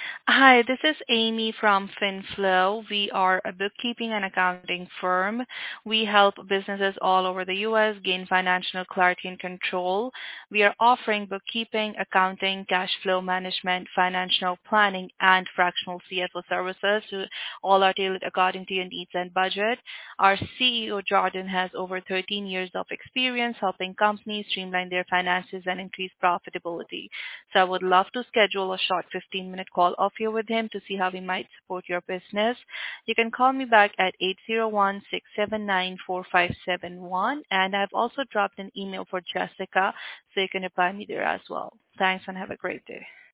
Hi, this is Amy from FinFlow. We are a bookkeeping and accounting firm. We help businesses all over the U.S. gain financial clarity and control. We are offering bookkeeping, accounting, cash flow management, financial planning, and fractional CFO services to all are tailored according to your needs and budget. Our CEO, Jordan, has over 13 years of experience helping companies streamline their finances and increase profitability. So I would love to schedule a short 15-minute call off you with him to see how we might support your business. You can call me back at 801-679-4571, and I've also dropped an email for Jessica, so you can reply me there as well. Thanks and have a great day.